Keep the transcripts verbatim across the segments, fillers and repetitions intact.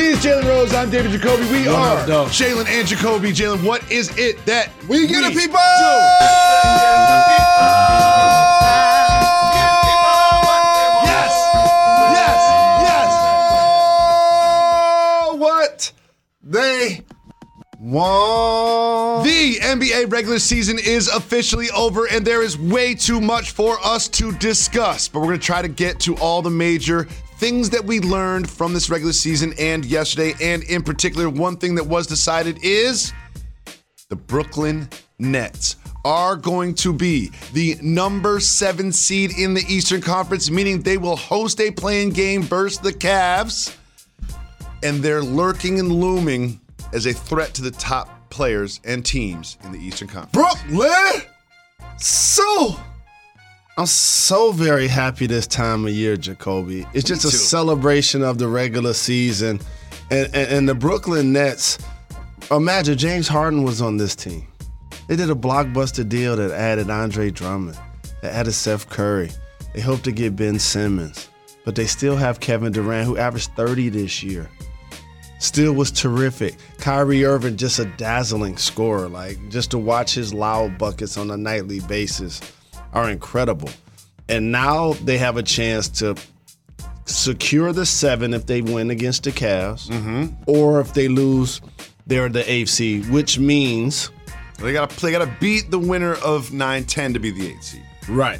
He is Jalen Rose. I'm David Jacoby. We What are up, though? Jalen and Jacoby. Jalen, what is it that We get the people! Yes! Yes! Yes! What they want. The N B A regular season is officially over, and there is way too much for us to discuss. But we're going to try to get to all the major things that we learned from this regular season and yesterday. And in particular, one thing that was decided is the Brooklyn Nets are going to be the number seven seed in the Eastern Conference, meaning they will host a play-in game versus the Cavs. And they're lurking and looming as a threat to the top players and teams in the Eastern Conference. Brooklyn! So, I'm so very happy this time of year, Jacoby. It's just Me a too. celebration of the regular season. And, and, and the Brooklyn Nets, imagine James Harden was on this team. They did a blockbuster deal that added Andre Drummond, that added Seth Curry. They hope to get Ben Simmons, but they still have Kevin Durant, who averaged thirty this year. Still was terrific. Kyrie Irving, just a dazzling scorer. Like, just to watch his loud buckets on a nightly basis are incredible. And now they have a chance to secure the seven if they win against the Cavs, Mm-hmm. or if they lose, they're the eighth seed, which means They got to they got to beat the winner of nine ten to be the eighth seed. right.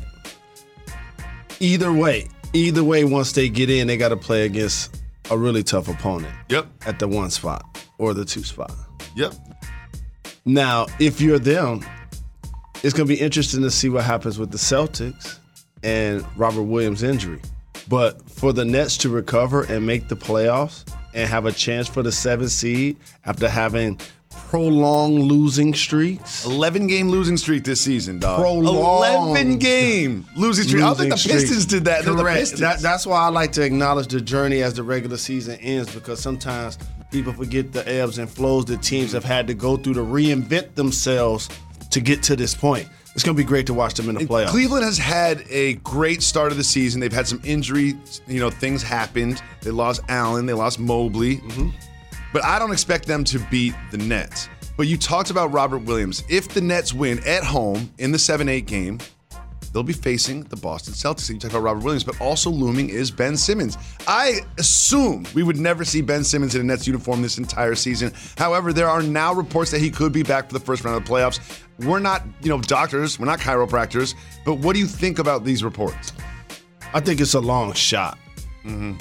Either way, either way, once they get in, they got to play against a really tough opponent Yep. at the one spot or the two spot. Yep. Now, if you're them, it's going to be interesting to see what happens with the Celtics and Robert Williams' injury. But for the Nets to recover and make the playoffs and have a chance for the seventh seed after having prolonged losing streaks. eleven game losing streak this season, dog. Prolonged eleven game losing streak. I don't think the losing Pistons streak. did that. They're the Correct. Pistons. That, that's why I like to acknowledge the journey as the regular season ends, because sometimes people forget the ebbs and flows that teams have had to go through to reinvent themselves to get to this point. It's going to be great to watch them in the playoffs. Cleveland has had a great start of the season. They've had some injury, you know, things happened. They lost Allen, they lost Mobley. Mm-hmm. But I don't expect them to beat the Nets. But you talked about Robert Williams. If the Nets win at home in the seven eight game, they'll be facing the Boston Celtics. You talked about Robert Williams, but also looming is Ben Simmons. I assumed we would never see Ben Simmons in a Nets uniform this entire season. However, there are now reports that he could be back for the first round of the playoffs. We're not, you know, doctors, we're not chiropractors, but what do you think about these reports? I think it's a long shot. Mm-hmm.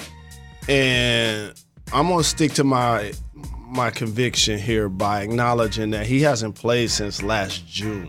And I'm going to stick to my my conviction here by acknowledging that he hasn't played since last June.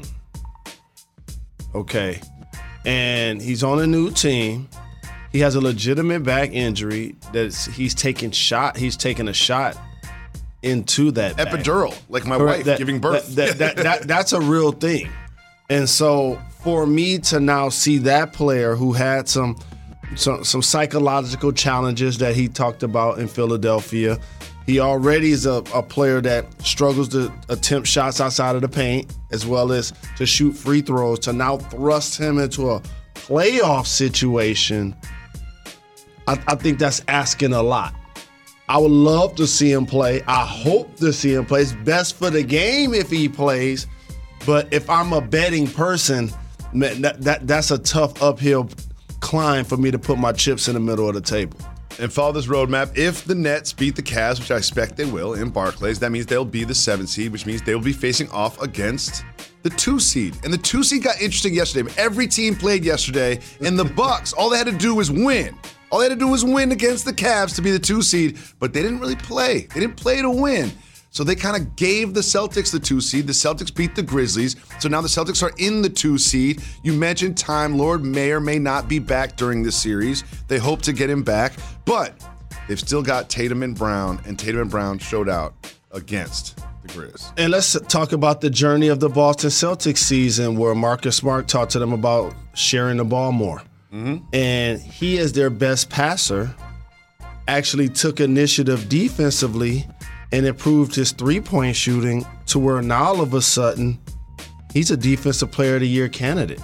Okay. And he's on a new team. He has a legitimate back injury that he's taking shot. He's taking a shot into that back. Epidural, like my Correct. wife That- giving birth. That, that, that, that, that's a real thing. And so for me to now see that player who had some, some some psychological challenges that he talked about in Philadelphia, he already is a, a player that struggles to attempt shots outside of the paint as well as to shoot free throws, to now thrust him into a playoff situation. I, I think that's asking a lot. I would love to see him play. I hope to see him play. It's best for the game if he plays. But if I'm a betting person, man, that, that that's a tough uphill climb for me to put my chips in the middle of the table. And follow this roadmap. If the Nets beat the Cavs, which I expect they will in Barclays, that means they'll be the seventh seed, which means they will be facing off against the two seed. And the two seed got interesting yesterday. Every team played yesterday, and the Bucks, all they had to do was win. All they had to do was win against the Cavs to be the two seed, but they didn't really play. They didn't play to win. So they kind of gave the Celtics the two seed. The Celtics beat the Grizzlies. So now the Celtics are in the two seed. You mentioned Time Lord may or may not be back during this series. They hope to get him back, but they've still got Tatum and Brown, and Tatum and Brown showed out against the Grizz. And let's talk about the journey of the Boston Celtics season, where Marcus Smart talked to them about sharing the ball more. Mm-hmm. And he, as their best passer, actually took initiative defensively and improved his three-point shooting to where now all of a sudden he's a Defensive Player of the Year candidate.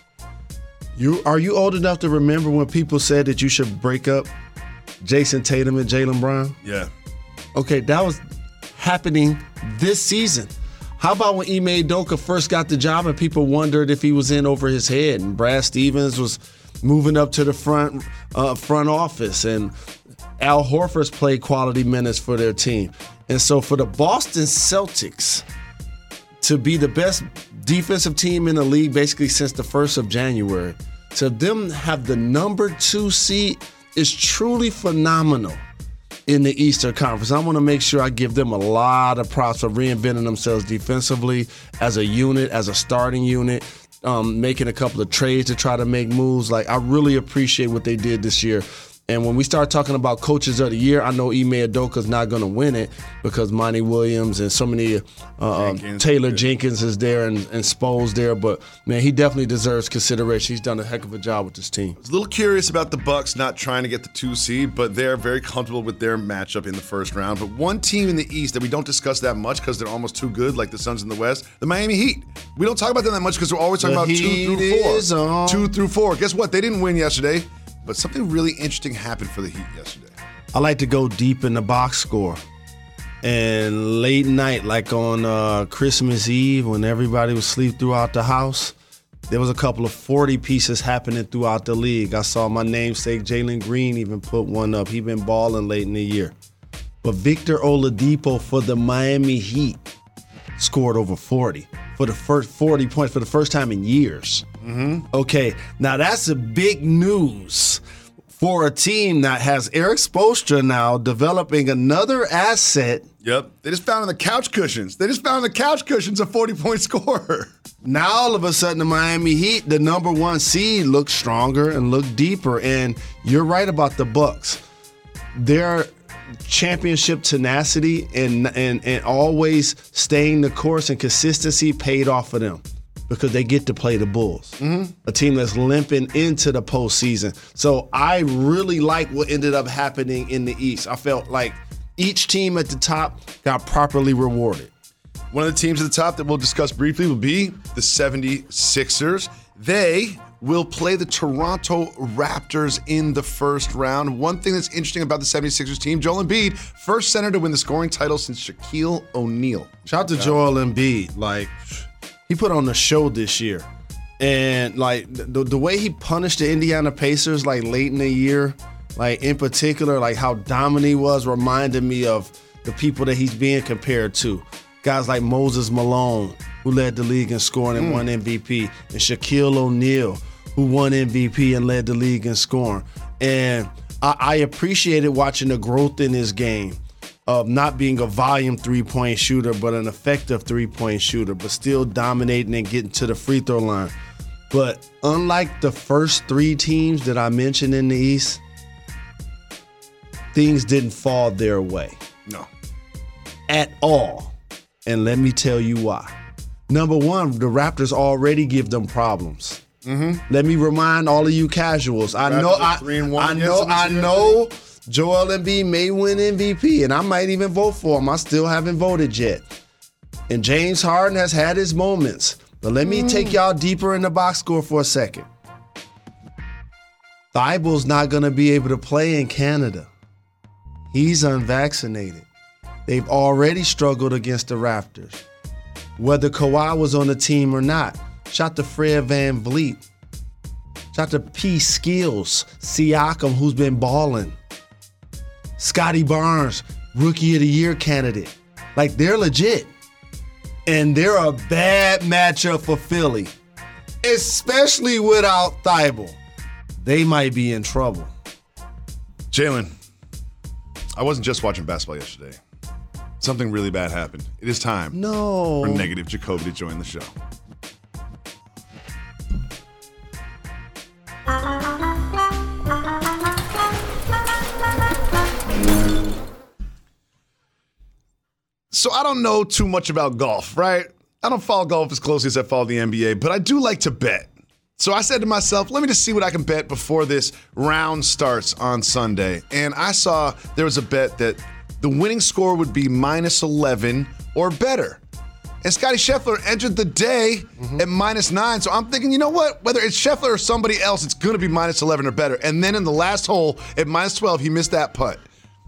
You are you old enough to remember when people said that you should break up Jason Tatum and Jaylen Brown? Yeah. Okay, that was happening this season. How about when Ime Udoka first got the job and people wondered if he was in over his head, and Brad Stevens was moving up to the front uh, front office, and Al Horford's played quality minutes for their team. And so for the Boston Celtics to be the best defensive team in the league basically since the first of January, to them have the number two seed is truly phenomenal in the Eastern Conference. I want to make sure I give them a lot of props for reinventing themselves defensively as a unit, as a starting unit, um, making a couple of trades to try to make moves. Like, I really appreciate what they did this year. And when we start talking about coaches of the year, I know Ime Udoka's not going to win it because Monty Williams and so many uh, Jenkins, Taylor yeah. Jenkins is there and, and Spo's there. But, man, he definitely deserves consideration. He's done a heck of a job with this team. I was a little curious about the Bucks not trying to get the two seed, but they're very comfortable with their matchup in the first round. But one team in the East that we don't discuss that much because they're almost too good, like the Suns in the West, the Miami Heat. We don't talk about them that much because we're always talking the about Heat two through four. Is on. Two through four. Guess what? They didn't win yesterday. But something really interesting happened for the Heat yesterday. I like to go deep in the box score. And late night, like on uh, Christmas Eve, when everybody was asleep throughout the house, there was a couple of forty pieces happening throughout the league. I saw my namesake Jalen Green even put one up. He been balling late in the year. But Victor Oladipo for the Miami Heat scored over forty for the first forty points for the first time in years. Mm-hmm. Okay, now that's a big news for a team that has Eric Spoelstra now developing another asset. Yep, they just found on the couch cushions. They just found on the couch cushions a forty-point scorer. Now all of a sudden the Miami Heat, the number one seed, looks stronger and look deeper. And you're right about the Bucks. Their championship tenacity and and and always staying the course and consistency paid off for them because they get to play the Bulls, mm-hmm. a team that's limping into the postseason. So I really like what ended up happening in the East. I felt like each team at the top got properly rewarded. One of the teams at the top that we'll discuss briefly will be the seventy-sixers. They will play the Toronto Raptors in the first round. One thing that's interesting about the seventy-sixers team, Joel Embiid, first center to win the scoring title since Shaquille O'Neal. Shout out to Joel Embiid. Like, he put on the show this year. And, like, the, the way he punished the Indiana Pacers, like, late in the year, like, in particular, like, how dominant he was reminded me of the people that he's being compared to. Guys like Moses Malone, who led the league in scoring and mm. won M V P, and Shaquille O'Neal, who won M V P and led the league in scoring. And I, I appreciated watching the growth in his game of not being a volume three-point shooter, but an effective three-point shooter, but still dominating and getting to the free throw line. But unlike the first three teams that I mentioned in the East, things didn't fall their way. No. At all. And let me tell you why. Number one, the Raptors already give them problems. Mm-hmm. Let me remind all of you casuals. I know, I, I know, I know. Joel Embiid may win M V P, and I might even vote for him. I still haven't voted yet. And James Harden has had his moments. But let me mm. take y'all deeper in the box score for a second. Thibauld's not going to be able to play in Canada. He's unvaccinated. They've already struggled against the Raptors. Whether Kawhi was on the team or not. Shout to Fred VanVleet. Shout to P. Skills, Siakam, who's been balling. Scotty Barnes, Rookie of the Year candidate. Like, they're legit. And they're a bad matchup for Philly, especially without Thibault. They might be in trouble. Jalen, I wasn't just watching basketball yesterday. Something really bad happened. It is time no. for Negative Jacoby to join the show. So I don't know too much about golf, right? I don't follow golf as closely as I follow the N B A, but I do like to bet. So I said to myself, let me just see what I can bet before this round starts on Sunday. And I saw there was a bet that the winning score would be minus eleven or better. And Scotty Scheffler entered the day mm-hmm. at minus nine. So I'm thinking, you know what? Whether it's Scheffler or somebody else, it's going to be minus eleven or better. And then in the last hole at minus twelve, he missed that putt.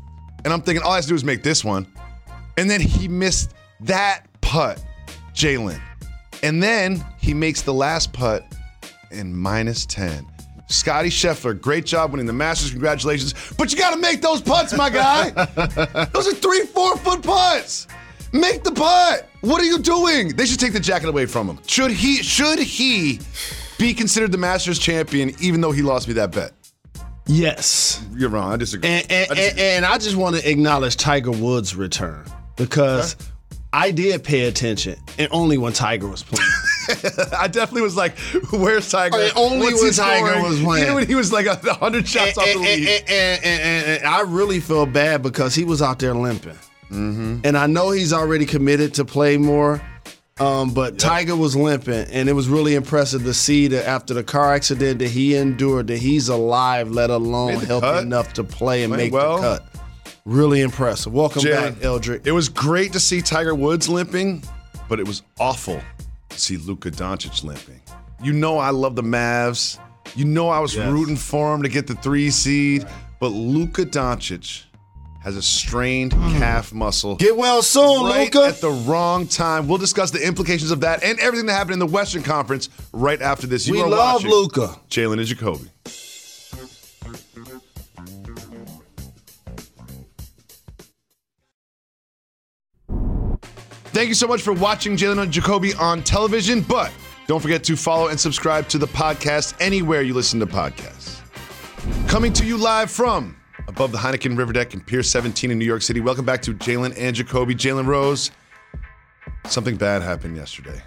And I'm thinking, all I have to do is make this one. And then he missed that putt, Jalen. And then he makes the last putt in minus ten. Scotty Scheffler, great job winning the Masters. Congratulations. But you got to make those putts, my guy. Those are three, four foot putts. Make the putt. What are you doing? They should take the jacket away from him. Should he, should he be considered the Masters champion even though he lost me that bet? Yes. You're wrong. I disagree. And, and, I, disagree. and, and I just want to acknowledge Tiger Woods' return because okay. I did pay attention, and only when Tiger was playing. I definitely was like, where's Tiger? And only What's when Tiger scoring? was playing. Even when he was like one hundred shots and, off and, the lead. And, and, and, and I really feel bad because he was out there limping. Mm-hmm. And I know he's already committed to play more, um, but yep. Tiger was limping, and it was really impressive to see that after the car accident that he endured, that he's alive, let alone healthy cut. enough to play and Playing make well. the cut. Really impressive. Welcome Jalen, back, Eldrick. It was great to see Tiger Woods limping, but it was awful to see Luka Doncic limping. You know I love the Mavs. You know I was yes. rooting for him to get the three seed, right. but Luka Doncic has a strained mm. calf muscle. Get well soon, right Luka. At the wrong time. We'll discuss the implications of that and everything that happened in the Western Conference right after this. You we are love watching Luka. Jalen and Jacoby. Thank you so much for watching Jalen and Jacoby on television, but don't forget to follow and subscribe to the podcast anywhere you listen to podcasts. Coming to you live from above the Heineken River Deck in Pier seventeen in New York City. Welcome back to Jalen and Jacoby. Jalen Rose, something bad happened yesterday.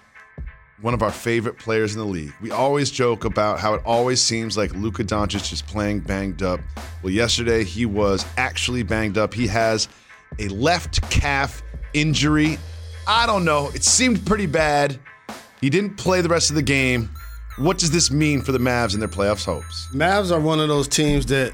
One of our favorite players in the league. We always joke about how it always seems like Luka Doncic is playing banged up. Well, yesterday he was actually banged up. He has a left calf injury. I don't know. It seemed pretty bad. He didn't play the rest of the game. What does this mean for the Mavs and their playoffs hopes? Mavs are one of those teams that,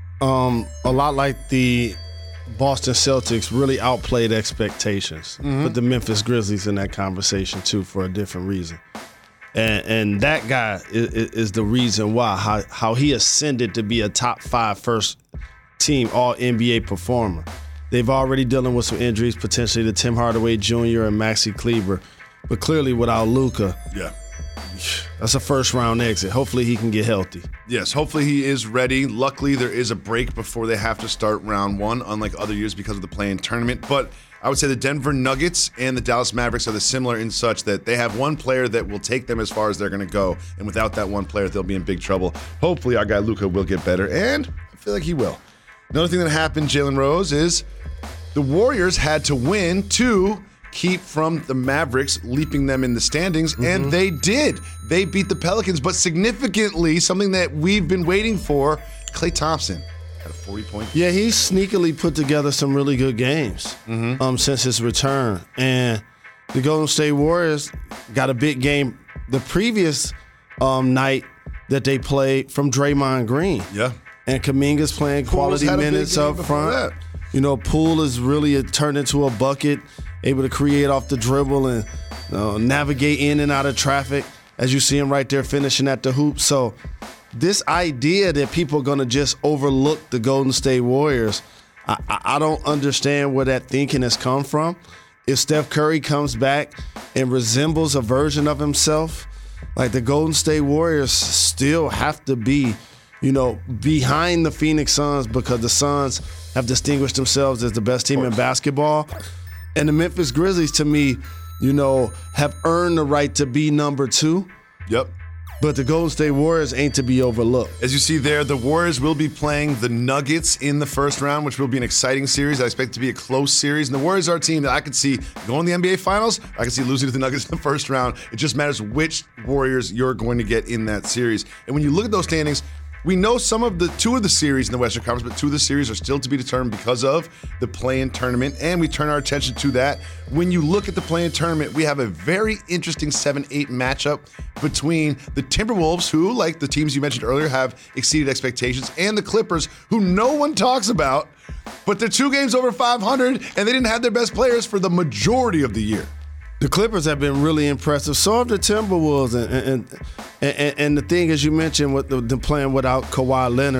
um, a lot like the Boston Celtics, really outplayed expectations. Mm-hmm. Put the Memphis Grizzlies in that conversation too for a different reason. And, and that guy is, is the reason why, how, how he ascended to be a top five first team all N B A performer. They've already dealing with some injuries, potentially to Tim Hardaway Junior and Maxi Kleber. But clearly without Luka, yeah, that's a first round exit. Hopefully he can get healthy. Yes, hopefully he is ready. Luckily there is a break before they have to start round one, unlike other years because of the play-in tournament. But I would say the Denver Nuggets and the Dallas Mavericks are the similar in such that they have one player that will take them as far as they're going to go. And without that one player, they'll be in big trouble. Hopefully our guy Luka will get better, and I feel like he will. Another thing that happened, Jalen Rose, is the Warriors had to win to keep from the Mavericks leaping them in the standings, mm-hmm. and they did. They beat the Pelicans, but significantly, something that we've been waiting for, Klay Thompson had a forty-point. Yeah, he's sneakily put together some really good games mm-hmm. um, since his return. And the Golden State Warriors got a big game the previous um, night that they played from Draymond Green. Yeah. And Kuminga's playing quality minutes up front. That. You know, Poole is really turned into a bucket, able to create off the dribble and uh, navigate in and out of traffic, as you see him right there finishing at the hoop. So this idea that people are going to just overlook the Golden State Warriors, I, I don't understand where that thinking has come from. If Steph Curry comes back and resembles a version of himself, like the Golden State Warriors still have to be, you know, behind the Phoenix Suns because the Suns have distinguished themselves as the best team in basketball. And the Memphis Grizzlies, to me, you know, have earned the right to be number two. Yep. But the Golden State Warriors ain't to be overlooked. As you see there, the Warriors will be playing the Nuggets in the first round, which will be an exciting series. I expect it to be a close series. And the Warriors are a team that I could see going to the N B A Finals. I could see losing to the Nuggets in the first round. It just matters which Warriors you're going to get in that series. And when you look at those standings, we know some of the two of the series in the Western Conference, but two of the series are still to be determined because of the play-in tournament, and we turn our attention to that. When you look at the play-in tournament, we have a very interesting seven eight matchup between the Timberwolves, who, like the teams you mentioned earlier, have exceeded expectations, and the Clippers, who no one talks about, but they're two games over five hundred, and they didn't have their best players for the majority of the year. The Clippers have been really impressive. So have the Timberwolves. And and, and, and the thing, as you mentioned, with the, the playing without Kawhi Leonard,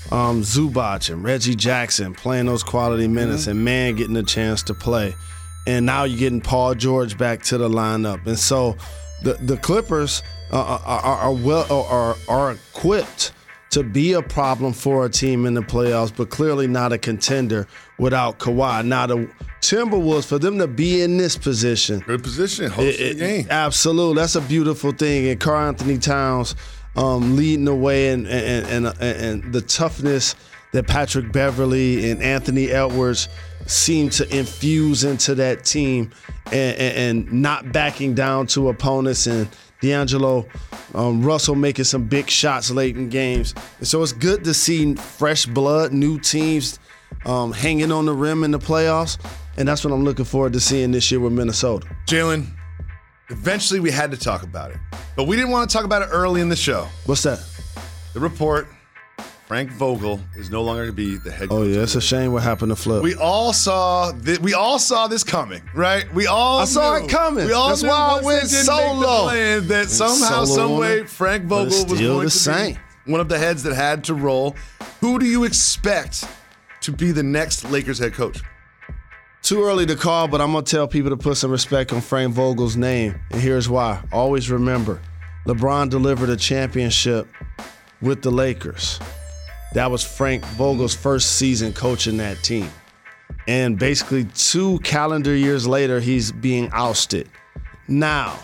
um, Zubac and Reggie Jackson playing those quality minutes, mm-hmm. and man getting a chance to play. And now you're getting Paul George back to the lineup. And so the the Clippers uh, are, are well are are equipped to be a problem for a team in the playoffs, but clearly not a contender without Kawhi. Now the Timberwolves, for them to be in this position, good position, host it, the game. Absolutely, that's a beautiful thing. And Karl Anthony Towns um, leading the way, and and, and and and the toughness that Patrick Beverley and Anthony Edwards seem to infuse into that team, and, and, and not backing down to opponents, and D'Angelo um, Russell making some big shots late in games. And so it's good to see fresh blood, new teams um, hanging on the rim in the playoffs, and that's what I'm looking forward to seeing this year with Minnesota. Jalen, eventually we had to talk about it, but we didn't want to talk about it early in the show. What's that? The report. Frank Vogel is no longer going to be the head coach. Oh yeah, it's a shame what happened to Flip. We all saw th- we all saw this coming, right? We all I saw knew. it coming. We all That's knew why I once went they didn't solo. make the plan that somehow, some way, Frank Vogel was going to same. be one of the heads that had to roll. Who do you expect to be the next Lakers head coach? Too early to call, but I'm going to tell people to put some respect on Frank Vogel's name, and here's why. Always remember, LeBron delivered a championship with the Lakers. That was Frank Vogel's first season coaching that team. And basically two calendar years later, he's being ousted. Now,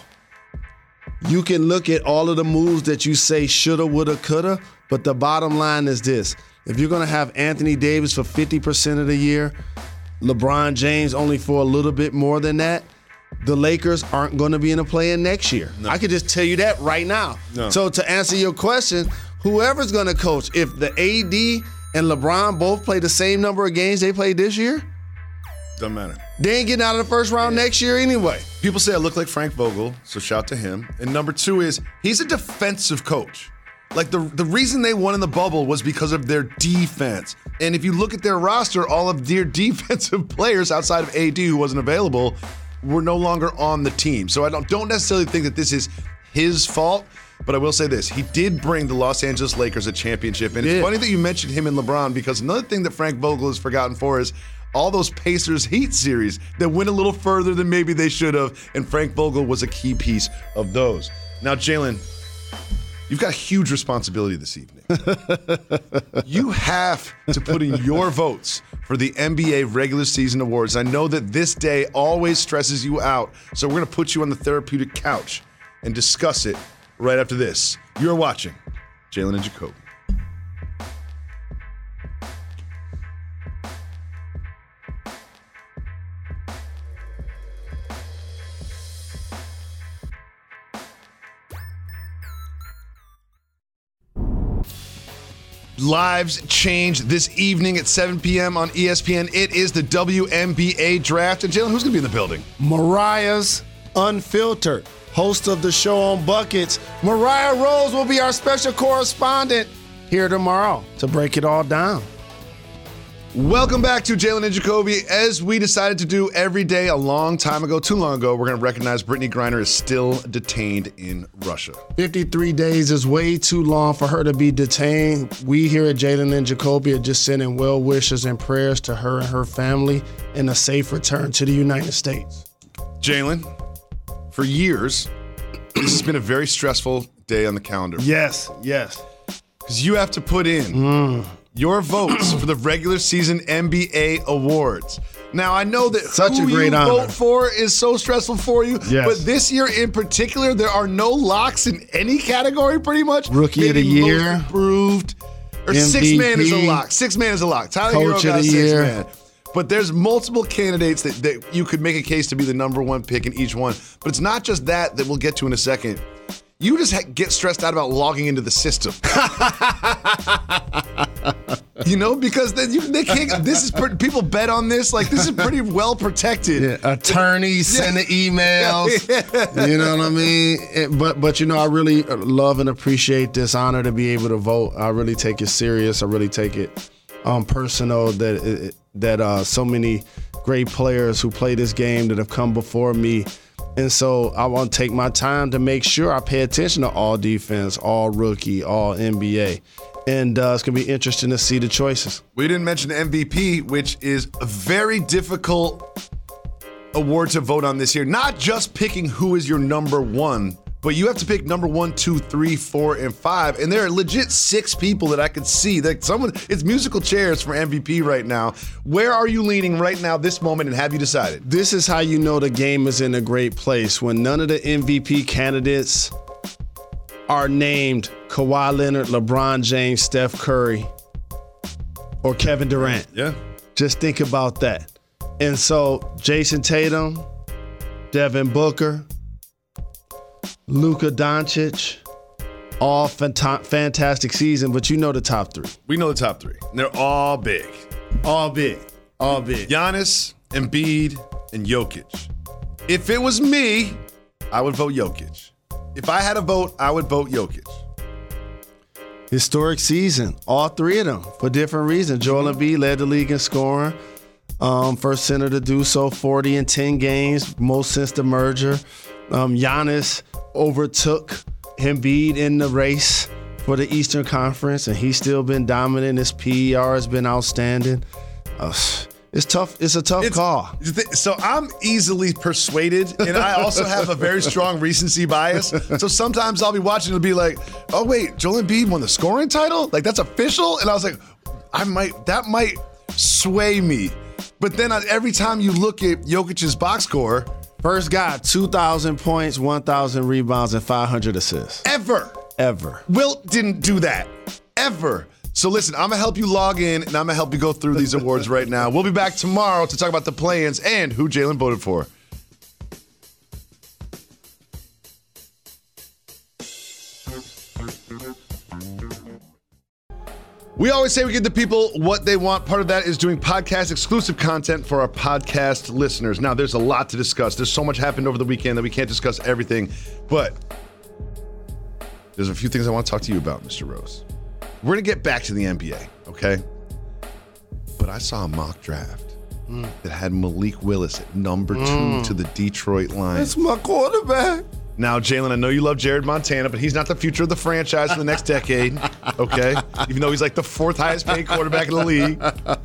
you can look at all of the moves that you say shoulda, woulda, coulda, but the bottom line is this. If you're going to have Anthony Davis for fifty percent of the year, LeBron James only for a little bit more than that, the Lakers aren't going to be in a play-in next year. No. I could just tell you that right now. No. So to answer your question, whoever's going to coach, if the A D and LeBron both play the same number of games they played this year, doesn't matter. They ain't getting out of the first round yeah. next year anyway. People say I look like Frank Vogel, so shout to him. And number two is he's a defensive coach. Like the the reason they won in the bubble was because of their defense. And if you look at their roster, all of their defensive players outside of A D who wasn't available were no longer on the team. So I don't don't necessarily think that this is his fault. But I will say this, he did bring the Los Angeles Lakers a championship. And it's funny that you mentioned him and LeBron, because another thing that Frank Vogel has forgotten for is all those Pacers Heat series that went a little further than maybe they should have. And Frank Vogel was a key piece of those. Now, Jalen, you've got a huge responsibility this evening. You have to put in your votes for the N B A regular season awards. I know that this day always stresses you out, so we're going to put you on the therapeutic couch and discuss it right after this. You're watching Jalen and Jacoby. Lives change this evening at seven p.m. on E S P N. It is the W N B A draft. And Jalen, who's going to be in the building? Mariah's Unfiltered, host of the show on Buckets. Mariah Rose will be our special correspondent here tomorrow to break it all down. Welcome back to Jalen and Jacoby. As we decided to do every day a long time ago, too long ago, we're going to recognize Brittany Griner is still detained in Russia. fifty-three days is way too long for her to be detained. We here at Jalen and Jacoby are just sending well wishes and prayers to her and her family and a safe return to the United States. Jalen, for years, this has been a very stressful day on the calendar. Yes, yes. Because you have to put in Mm. your votes for the regular season N B A awards. Now, I know that Such who a great you honor. vote for is so stressful for you, Yes. but this year in particular, there are no locks in any category pretty much. Rookie of the Maybe most year. improved, or M V P. six man is a lock. Six man is a lock. Tyler Hero Coach of got the six year. man. But there's multiple candidates that, that you could make a case to be the number one pick in each one. But it's not just that that we'll get to in a second. You just ha- get stressed out about logging into the system. You know, because then you, they can't. This is pretty, people bet on this. Like, this is pretty well protected. Yeah, attorneys send the emails. Yeah. You know what I mean? It, but but you know, I really love and appreciate this honor to be able to vote. I really take it serious. I really take it um, personal that it, that uh, so many great players who play this game that have come before me. And so I want to take my time to make sure I pay attention to all defense, all rookie, all N B A. And uh, it's going to be interesting to see the choices. We didn't mention M V P, which is a very difficult award to vote on this year. Not just picking who is your number one, but you have to pick number one, two, three, four, and five. And there are legit six people that I could see. That someone, it's musical chairs for M V P right now. Where are you leaning right now, this moment, and have you decided? This is how you know the game is in a great place. When none of the M V P candidates are named Kawhi Leonard, LeBron James, Steph Curry, or Kevin Durant. Yeah. Just think about that. And so Jason Tatum, Devin Booker, Luka Doncic, all fanta- fantastic season, but you know the top three. We know the top three. And they're all big. All big. All big. Giannis, Embiid, and Jokic. If it was me, I would vote Jokic. If I had a vote, I would vote Jokic. Historic season, all three of them for different reasons. Joel Embiid led the league in scoring. Um, first center to do so, forty in ten games, most since the merger. Um, Giannis overtook Embiid in the race for the Eastern Conference, and he's still been dominant. His P E R has been outstanding. Uh, It's tough. It's a tough It's, call. So I'm easily persuaded, and I also have a very strong recency bias. So sometimes I'll be watching and it'll be like, oh, wait, Joel Embiid won the scoring title? Like, that's official? And I was like, I might, that might sway me. But then I, every time you look at Jokic's box score, First guy, two thousand points, one thousand rebounds, and five hundred assists. Ever. Ever. Wilt didn't do that. Ever. So listen, I'm going to help you log in, and I'm going to help you go through these awards right now. We'll be back tomorrow to talk about the play-ins and who Jalen voted for. We always say we give the people what they want. Part of that is doing podcast exclusive content for our podcast listeners. Now, there's a lot to discuss. There's so much happened over the weekend that we can't discuss everything, but there's a few things I want to talk to you about, Mister Rose. We're going to get back to the N B A, okay? But I saw a mock draft mm. that had Malik Willis at number mm. two to the Detroit Lions. That's my quarterback. Now, Jalen, I know you love Jared Montana, but he's not the future of the franchise for the next decade, okay? Even though he's like the fourth highest paid quarterback in the league.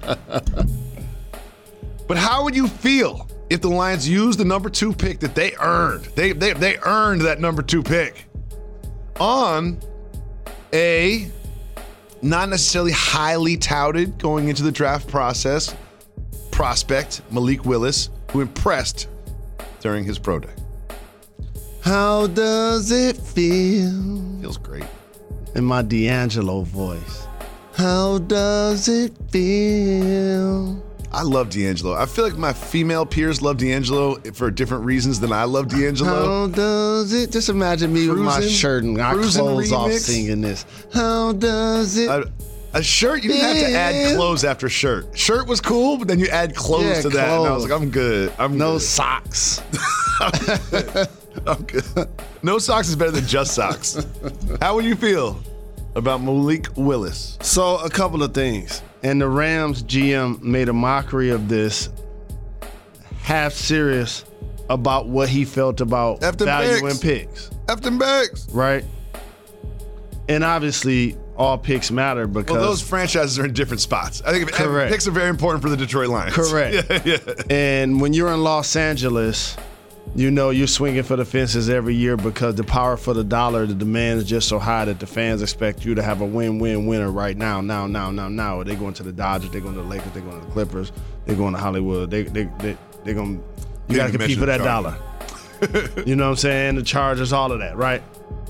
But how would you feel if the Lions used the number two pick that they earned? They, they, they earned that number two pick on a not necessarily highly touted going into the draft process prospect, Malik Willis, who impressed during his pro day. How does it feel? Feels great. In my D'Angelo voice. How does it feel? I love D'Angelo. I feel like my female peers love D'Angelo for different reasons than I love D'Angelo. How does it? Just imagine me Cruisin', with my shirt and my clothes remix. off singing this. How does it? A, a shirt, you didn't have to add clothes after shirt. Shirt was cool, but then you add clothes Yeah, to that. And I was clothes. like, I'm good. I'm No good. socks. I'm good. No socks is better than just socks. How would you feel about Malik Willis? So a couple of things. And the Rams G M made a mockery of this, half serious about what he felt about F them valuing picks. picks, F them bags. right? And obviously, all picks matter because Well, those franchises are in different spots. I think if, Correct. picks are very important for the Detroit Lions. Correct. Yeah, yeah. And when you're in Los Angeles, you know you're swinging for the fences every year because the power for the dollar, the demand is just so high that the fans expect you to have a win-win winner right now, now, now, now, now. They're going to the Dodgers, they're going to the Lakers, they're going to the Clippers, they're going to Hollywood. They, they, they, they're going. You got to Didn't compete for that mention dollar. You know what I'm saying? The Chargers, all of that, right?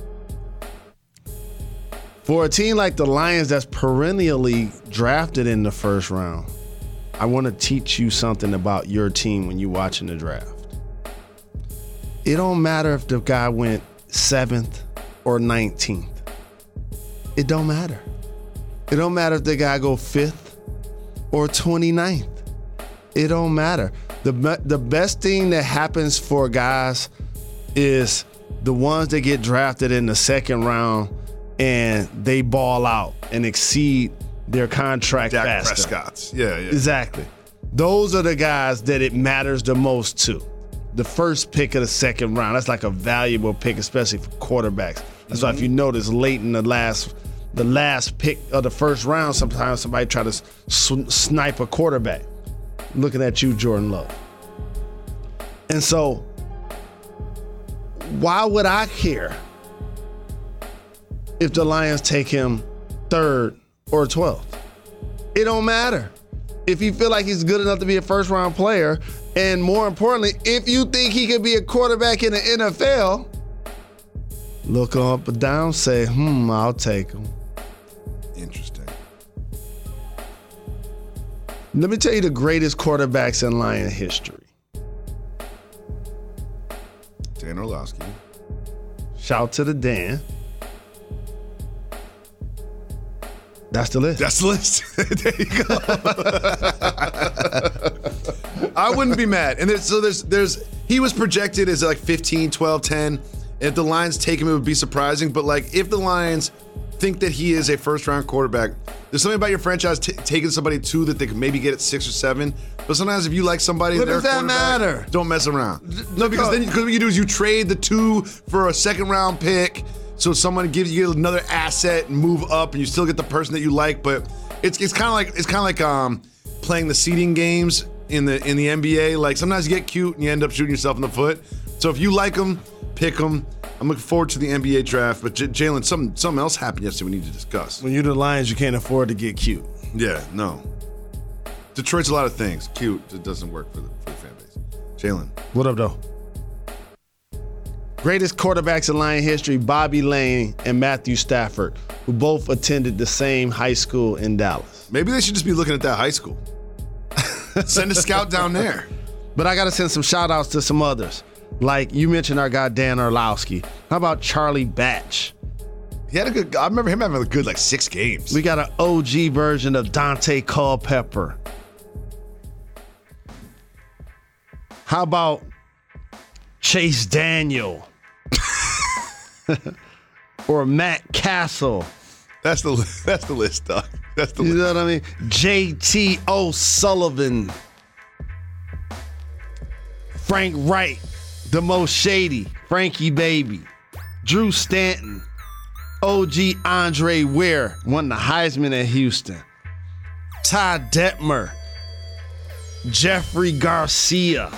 For a team like the Lions that's perennially drafted in the first round, I want to teach you something about your team when you're watching the draft. It don't matter if the guy went seventh or nineteenth. It don't matter. It don't matter if the guy go fifth or twenty-ninth. It don't matter. The, the best thing that happens for guys is the ones that get drafted in the second round and they ball out and exceed their contract Dak faster. Prescott's. Yeah, yeah. Exactly. Those are the guys that it matters the most to. The first pick of the second round. That's like a valuable pick, especially for quarterbacks. That's mm-hmm. why if you notice late in the last the last pick of the first round, sometimes somebody try to s- snipe a quarterback. Looking at you, Jordan Love. And so, why would I care if the Lions take him third or twelfth? It don't matter. If you feel like he's good enough to be a first-round player, and more importantly, if you think he could be a quarterback in the N F L, look up and down, say, hmm, I'll take him. Interesting. Let me tell you the greatest quarterbacks in Lion history. Dan Orlovsky. Shout to the Dan. That's the list. That's the list. There you go. I wouldn't be mad. And there's, so there's, there's, he was projected as like fifteen, twelve, ten. If the Lions take him, it would be surprising. But like, if the Lions think that he is a first-round quarterback, there's something about your franchise t- taking somebody two that they could maybe get at six or seven. But sometimes if you like somebody, what does that matter? Don't mess around. No, because then cause what you do is you trade the two for a second-round pick. So someone gives you another asset and move up, and you still get the person that you like. But it's it's kind of like it's kind of like um, playing the seeding games in the in the N B A. Like sometimes you get cute and you end up shooting yourself in the foot. So if you like them, pick them. I'm looking forward to the N B A draft. But J- Jalen, something something else happened yesterday we need to discuss. When you're the Lions, you can't afford to get cute. Yeah, no. Detroit's a lot of things. Cute, it doesn't work for the, for the fan base. Jalen. What up, though? Greatest quarterbacks in Lion history, Bobby Lane and Matthew Stafford, who both attended the same high school in Dallas. Maybe they should just be looking at that high school. Send a scout down there. But I got to send some shout outs to some others. Like you mentioned our guy Dan Orlovsky. How about Charlie Batch? He had a good, I remember him having a good like six games. We got an O G version of Dante Culpepper. How about Chase Daniel? Or Matt Castle. That's the that's the list, Doc. That's the You list. know what I mean? J T O'Sullivan. Frank Wright, the most shady. Frankie Baby. Drew Stanton. O G Andre Ware won the Heisman at Houston. Ty Detmer. Jeffrey Garcia.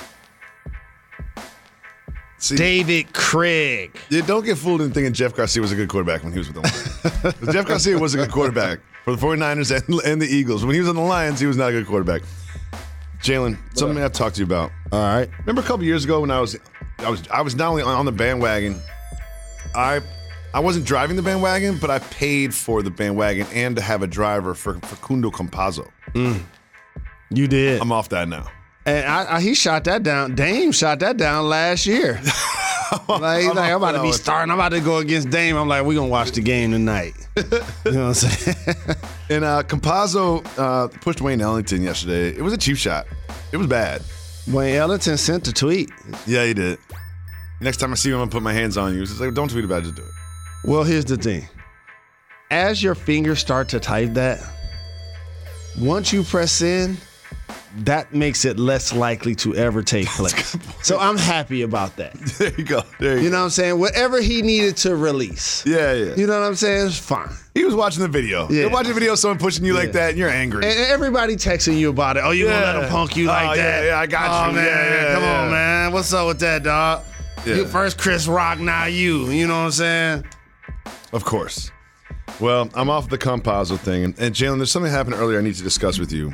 See, David Craig. yeah, don't get fooled into thinking Jeff Garcia was a good quarterback when he was with the Lions. Jeff Garcia was a good quarterback for the 49ers and, and the Eagles. When he was on the Lions, he was not a good quarterback. Jalen, something I have to talk to you about. All right. Remember a couple years ago when I was, I was, I was not only on, on the bandwagon, I, I wasn't driving the bandwagon, but I paid for the bandwagon and to have a driver for Facundo Campazzo. Mm. You did. I'm off that now. And I, I, he shot that down. Dame shot that down last year. Like, he's I'm like, I'm about to be off- starting. I'm about to go against Dame. I'm like, we're going to watch the game tonight. You know what I'm saying? And uh, Campazzo uh, pushed Wayne Ellington yesterday. It was a cheap shot. It was bad. Wayne Ellington sent the tweet. Yeah, he did. Next time I see him, I'm going to put my hands on you. He's like, don't tweet about it, just do it. Well, here's the thing. As your fingers start to type that, once you press in, that makes it less likely to ever take place. So I'm happy about that. There you go. There you, You go. know what I'm saying? Whatever he needed to release. Yeah, yeah. You know what I'm saying? It's fine. He was watching the video. Yeah. You're watching a video of someone pushing you like Yeah. that, and you're angry. And everybody texting you about it. Oh, you gonna Yeah. let him punk you like Oh, yeah, that? yeah, I got oh, you. Man, Yeah, yeah, come yeah. on, man. What's up with that, dog? Yeah. You first Chris Rock, now you. You know what I'm saying? Of course. Well, I'm off the Campazzo thing. And, and Jalen, there's something happened earlier I need to discuss with you.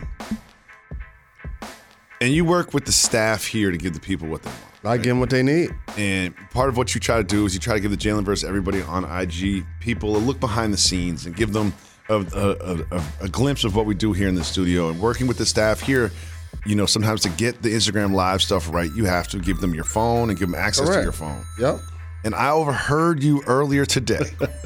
And you work with the staff here to give the people what they want. I give them what they need. And part of what you try to do is you try to give the Jalen verse everybody on I G people a look behind the scenes and give them a, a, a, a glimpse of what we do here in the studio. And working with the staff here, you know, sometimes to get the Instagram live stuff right, you have to give them your phone and give them access Correct. to your phone. Yep. And I overheard you earlier today.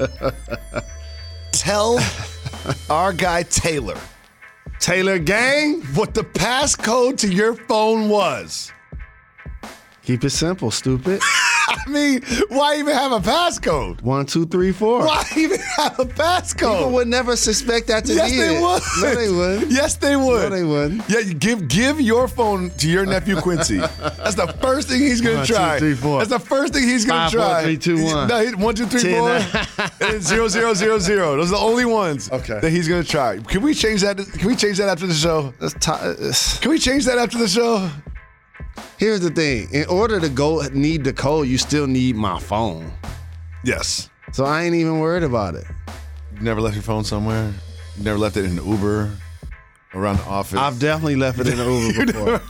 Tell our guy Taylor Taylor Gang, what the passcode to your phone was. keep it simple, stupid. I mean, why even have a passcode? One, two, three, four. Why even have a passcode? People would never suspect that to yes, be they it. would. No, they would. Yes, they would. No, they wouldn't. Yeah, you give give your phone to your nephew Quincy. That's the first thing he's gonna One, try. two, three, four. That's the first thing he's gonna Five, try. four, three, two, one. No, he- one, two, three, Ten, four. nine. And then zero, zero, zero, zero. Those are the only ones Okay. that he's gonna try. Can we change that? Can we change that after the show? That's t- Can we change that after the show? Here's the thing. In order to go need the code, you still need my phone. Yes. So I ain't even worried about it. You never left your phone somewhere? You never left it in an Uber? Around the office? I've definitely left it in the Uber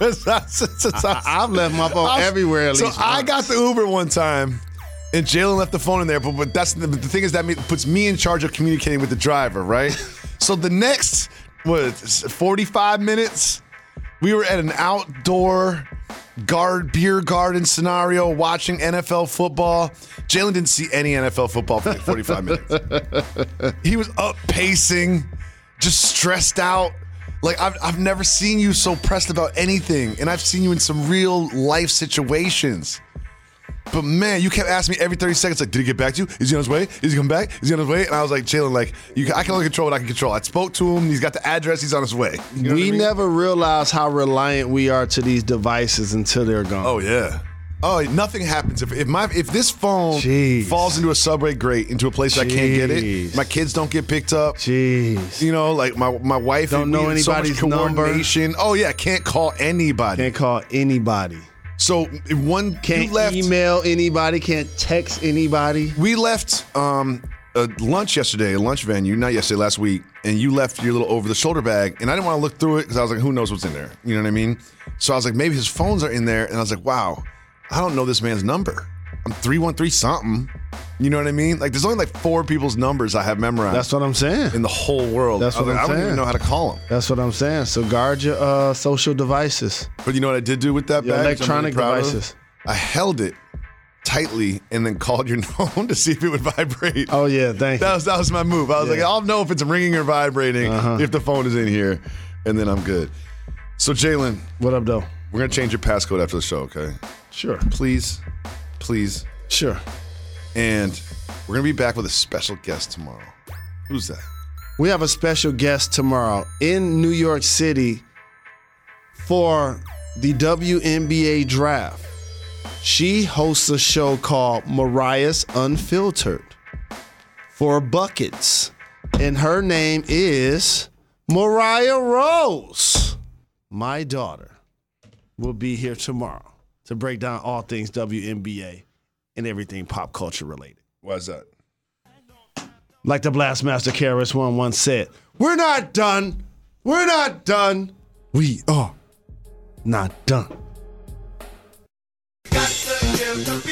before. I've left my phone I've- everywhere at so least I once. got the Uber one time, and Jalen left the phone in there. But, but that's the, the thing is that me- puts me in charge of communicating with the driver, right? So the next what forty-five minutes, we were at an outdoor guard beer garden scenario watching N F L football. Jalen didn't see any N F L football for like forty-five minutes. He was up pacing, just stressed out. Like, I've, I've never seen you so pressed about anything, and I've seen you in some real life situations. But man, you kept asking me every thirty seconds, like, did he get back to you? Is he on his way? Is he coming back? Is he on his way? And I was like, Jalen, like, you, I can only control what I can control. I spoke to him. He's got the address. He's on his way. You know we what I mean? never realize how reliant we are to these devices until they're gone. Oh, yeah. Oh, nothing happens. If if my if this phone Jeez. falls into a subway grate, into a place I can't get it, Jeez. my kids don't get picked up. Jeez. You know, like my, my wife Don't and know me, so much anybody's number. coordination. Oh, yeah, can't call anybody. Can't call anybody. So one Can't you left, email anybody. Can't text anybody. We left um, a lunch yesterday, a lunch venue, not yesterday, last week, and you left your little over-the-shoulder bag, and I didn't want to look through it because I was like, who knows what's in there? You know what I mean? So I was like, maybe his phones are in there, and I was like, wow, I don't know this man's number. I'm three one three something. You know what I mean? Like, there's only like four people's numbers I have memorized. That's what I'm saying. in the whole world. That's I was what like, I'm I don't even saying. know how to call them. That's what I'm saying. So guard your uh, social devices, But you know what I did do with that your bag? which I'm electronic really proud of? devices. I held it tightly and then called your phone to see if it would vibrate. Oh yeah, thank That you. was that was my move. I was Yeah. like, I'll know if it's ringing or vibrating Uh-huh. if the phone is in here, and then I'm good. So Jalen, What up, though? we're gonna change your passcode after the show, okay? Sure, Please, please, sure. and we're gonna be back with a special guest tomorrow. Who's that? We have a special guest tomorrow in New York City for the W N B A draft. She hosts a show called Mariah's Unfiltered for Buckets. And her name is Mariah Rose. My daughter will be here tomorrow to break down all things W N B A and everything pop culture related. Why is that? Like the Blastmaster K R S One once said, we're not done. We're not done. We are not done. Got to give the